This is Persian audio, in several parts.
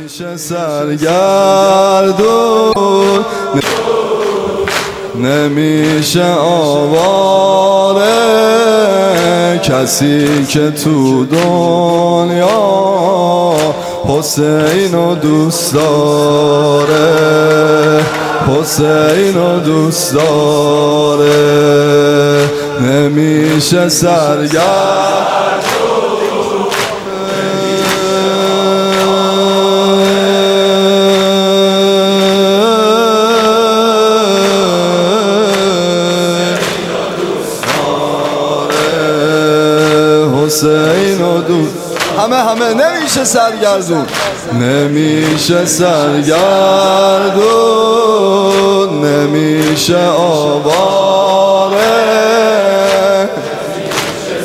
نمیشه سرگردون، نمیشه آواره کسی که تو دنیا حسینو دوست داره، حسینو دوست داره. نمیشه سرگردون، حسینو دوست همه نمیشه سرگردون، نمیشه سرگردون، نمیشه آواره، نمیشه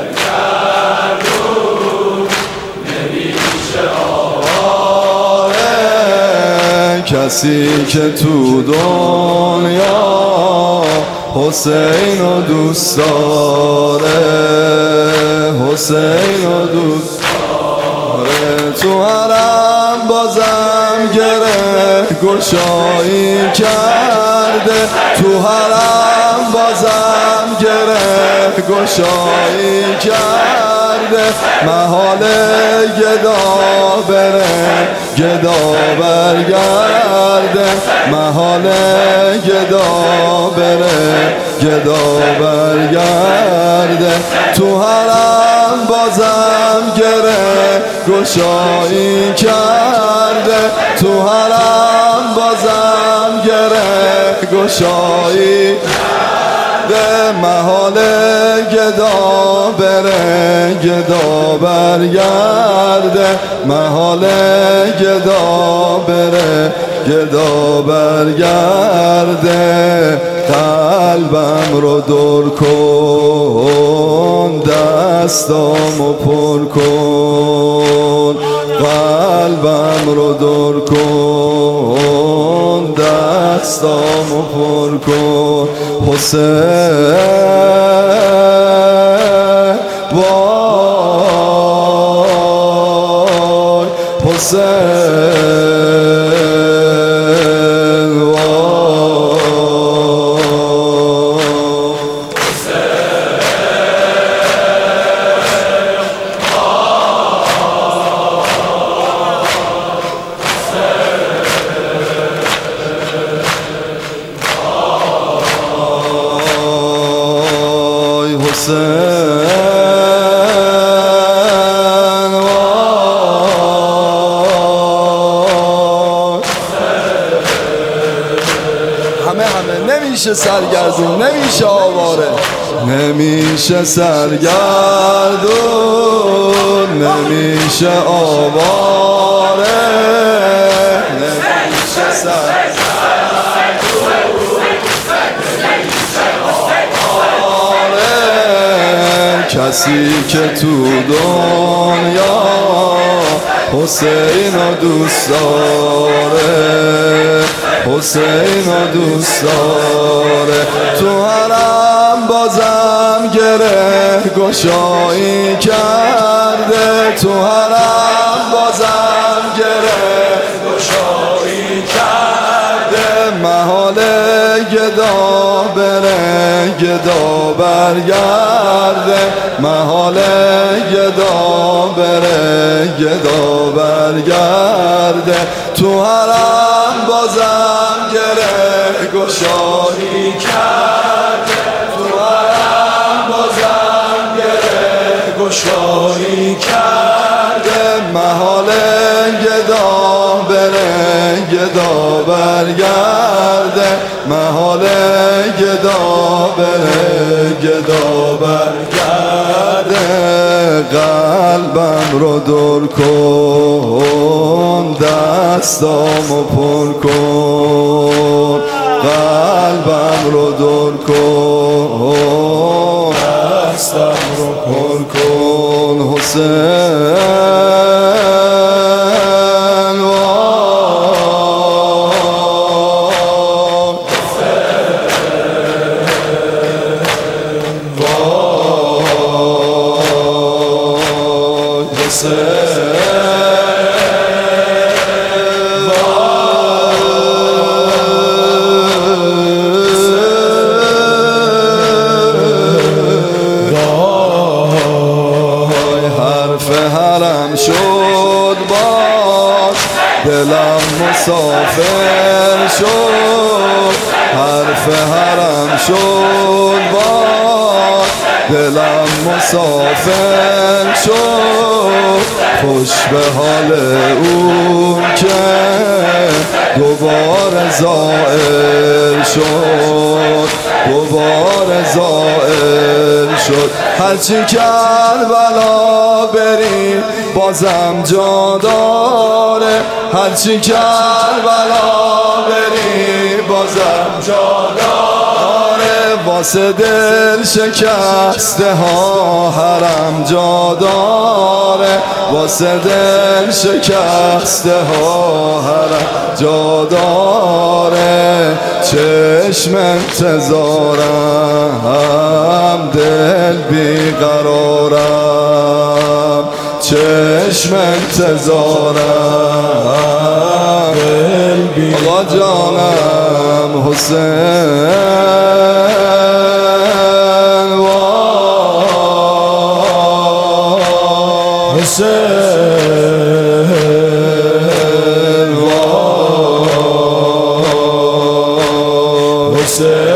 سرگردون، نمیشه آواره کسی که تو دنیا حسینو دوست داره، حسینو دوست داره. تو حرم بازم گره گشایی کرده، تو حرم بازم گره گشایی کرده. محال گدا بره گدا برگرده، محال گدا بره گدا برگرده. تو حرم بازم گره گشایی کرده، تو حرم بازم گره گشایی کرده. محال گدا بره گدا برگرده، محال گدا بره گدا برگرده. قلبم رو دور کن، دستامو پر کن، قلبم رو دور کن، دستامو پر کن. حسین وای، حسین همه نمیشه سرگردون، نمیشه آواره، نمیشه سرگردون، نمیشه آواره، نمیشه سرگردون. کسی که تو دنیا حسینو دوست داره، حسینو دوست داره. تو حرم بازم گره گشایی کرده، تو حرم بازم گره گشایی کرده. محال گدا بره گدا برگرده، محال گدا بره گدا برگرده. تو حرم بازم گره گشایی کرده، تو حرم بازم گره گشایی کرده. محال گدا بره گدا برگرده، محال گدا بره گدا برگرده. قلبم رو دور کن، دستامو پر کن، قلبم رو دور کن، دستم رو پر کن. حسین دلم مسافر شد، حرف حرم شد باد، دلم مسافر شد، خوش به حال اون که دوباره زائر شد، دوباره زائر شد. هرچی کربلا بریم بازم جا داره، هرچی کربلا بریم بازم جا داره، واسه دل شکسته ها حرم جا داره، واسه دل شکسته ها حرم جا داره. چشم انتظارم دل بیقرارم، چشم انتظارم دل بیقرارم. آقا جانم حسین حسین